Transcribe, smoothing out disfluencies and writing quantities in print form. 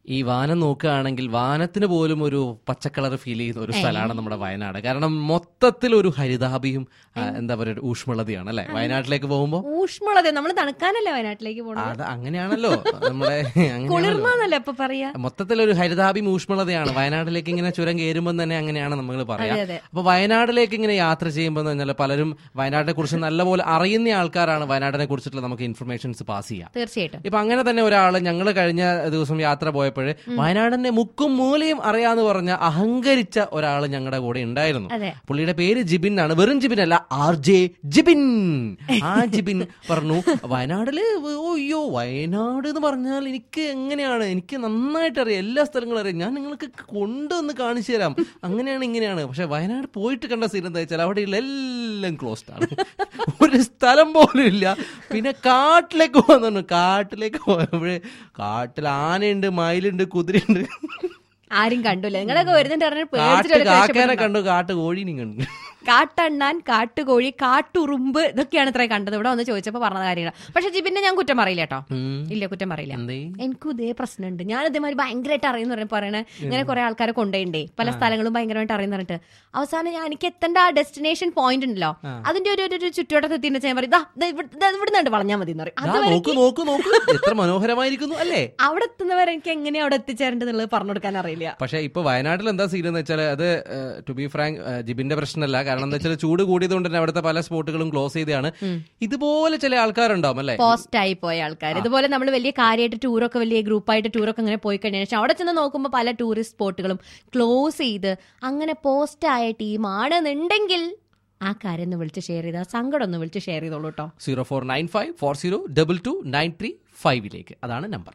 ഈ വാനം നോക്കുകയാണെങ്കിൽ വാനത്തിന് പോലും ഒരു പച്ചക്കളർ ഫീൽ ചെയ്യുന്ന ഒരു സ്ഥലമാണ് നമ്മുടെ വയനാട്. കാരണം മൊത്തത്തിൽ ഒരു ഹരിതാഭിയും എന്താ പറയുക ഊഷ്മളതയാണ് അല്ലെ വയനാട്ടിലേക്ക് പോകുമ്പോ. ഊഷ്മളത നമ്മൾ തണുക്കാനല്ലേ വയനാട്ടിലേക്ക് പോകുന്നത്. അത് അങ്ങനെയാണല്ലോ നമ്മുടെ കുളിർമാന്നല്ലേ ഇപ്പൊ പറയാ. മൊത്തത്തിലൊരു ഹരിതാഭിയും ഊഷ്മളതയാണ് വയനാട്ടിലേക്ക് ഇങ്ങനെ ചുരം കയറുമ്പോൾ തന്നെ അങ്ങനെയാണ് നമ്മൾ പറയാ. അപ്പൊ വയനാട്ടിലേക്ക് ഇങ്ങനെ യാത്ര ചെയ്യുമ്പോൾ പറഞ്ഞാൽ പലരും വയനാട്ടിനെ കുറിച്ച് നല്ലപോലെ അറിയുന്ന ആൾക്കാരാണ് വയനാടിനെ കുറിച്ചിട്ടുള്ള നമുക്ക് ഇൻഫർമേഷൻസ് പാസ് ചെയ്യാം. തീർച്ചയായിട്ടും. ഇപ്പൊ അങ്ങനെ തന്നെ ഒരാള് ഞങ്ങൾ കഴിഞ്ഞ ദിവസം യാത്ര പോയപ്പോഴേ വയനാടിന്റെ മുക്കും മൂലയും അറിയാന്ന് പറഞ്ഞ അഹങ്കരിച്ച ഒരാള് ഞങ്ങളുടെ കൂടെ ഉണ്ടായിരുന്നു. പുള്ളിയുടെ പേര് ജിബിൻ ആണ്. വെറും ജിബിൻ അല്ല, RJ ജിബിൻ. ആ ജിബിൻ പറഞ്ഞു വയനാട്ടില് അയ്യോ വയനാട് എന്ന് പറഞ്ഞാൽ എനിക്ക് എങ്ങനെയാണ്, എനിക്ക് നന്നായിട്ട് അറിയാം, എല്ലാ സ്ഥലങ്ങളും അറിയാം, ഞാൻ നിങ്ങൾക്ക് കൊണ്ടുവന്ന് കാണിച്ചു തരാം, അങ്ങനെയാണ് ഇങ്ങനെയാണ്. പക്ഷെ വയനാട് പോയിട്ട് കണ്ട സീൻ എന്താ വെച്ചാൽ അവിടെയുള്ള എല്ലാം ക്ലോസ്ഡ് ആണ്, ഒരു സ്ഥലം പോലും ഇല്ല. പിന്നെ കാട്ടിലേക്ക് വന്നു. കാട്ടിലേക്ക് പോയപ്പോഴേ കാട്ടിൽ ആനയുണ്ട്, മയിലുണ്ട്, കുതിരയുണ്ട്, ആരും കണ്ടില്ല. നിങ്ങളൊക്കെ വരുന്നുണ്ട് കാക്കേനെ കണ്ടു, കാട്ട് കോഴീനും കണ്ടു, കാട്ടണ്ണാൻ, കാട്ടുകോഴി, കാട്ടുറുമ്പ്, ഇതൊക്കെയാണ് ഇത്രയും കണ്ടത്. ഇവിടെ വന്ന് ചോദിച്ചപ്പോ പറഞ്ഞ കാര്യങ്ങൾ. പക്ഷെ ജിബിന്റെ ഞാൻ കുറ്റം പറയില്ല കേട്ടോ, ഇല്ല കുറ്റം പറയില്ല. എനിക്കും ഇതേ പ്രശ്നമുണ്ട്. ഞാൻ ഇതേമാതിരി ഭയങ്കരമായിട്ട് അറിയുന്ന പറയണേ, ഇങ്ങനെ കുറെ ആൾക്കാരെ കൊണ്ടുപോയിണ്ടേ പല സ്ഥലങ്ങളും ഭയങ്കരമായിട്ട് അറിയുന്ന പറഞ്ഞിട്ട് അവസാനം എനിക്ക് എത്തേണ്ട ആ ഡെസ്റ്റിനേഷൻ പോയിന്റ് ഉണ്ടല്ലോ, അതിന്റെ ഒരു ചുറ്റുവട്ടത്ത് എത്തിയിട്ട് ഞാൻ പറയും ഇവിടുന്ന് വളഞ്ഞാൽ മതി എന്ന് പറയും. എത്ര മനോഹരമായിരിക്കുന്നു അല്ലേ. അവിടെ എത്തുന്നവരെ എനിക്ക് എങ്ങനെ അവിടെ എത്തിച്ചേരേണ്ടത് പറഞ്ഞു കൊടുക്കാൻ അറിയില്ല. പക്ഷെ ഇപ്പൊ വയനാട്ടിൽ എന്താ സീൻ എന്ന് വെച്ചാൽ അത് ടു ബി ഫ്രാങ്ക് ജിബിന്റെ പ്രശ്നമല്ല. കാരണം എന്താ വെച്ചാൽ ചൂട് കൂടിയതുകൊണ്ട് തന്നെ അവിടുത്തെ പല സ്പോട്ടുകളും ക്ലോസ് ചെയ്താണ്. ഇതുപോലെ ചില ആൾക്കാരുണ്ടാവും അല്ലെ, പോസ്റ്റ് ആയി പോയ ആൾക്കാർ. ഇതുപോലെ നമ്മൾ വലിയ കാര്യമായിട്ട് ടൂറൊക്കെ, വലിയ ഗ്രൂപ്പായിട്ട് ടൂറൊക്കെ അങ്ങനെ പോയി കഴിഞ്ഞാൽ ശേഷം അവിടെ ചെന്ന് നോക്കുമ്പോൾ പല ടൂറിസ്റ്റ് സ്പോട്ടുകളും ക്ലോസ് ചെയ്ത് അങ്ങനെ പോസ്റ്റ് ആയ ടീമാണെന്നുണ്ടെങ്കിൽ ആ കാര്യം ഒന്ന് വിളിച്ച് ഷെയർ ചെയ്താൽ, സങ്കടം ഒന്ന് വിളിച്ച് ഷെയർ ചെയ്തോളൂ കേട്ടോ. 049540222935 അതാണ് നമ്പർ.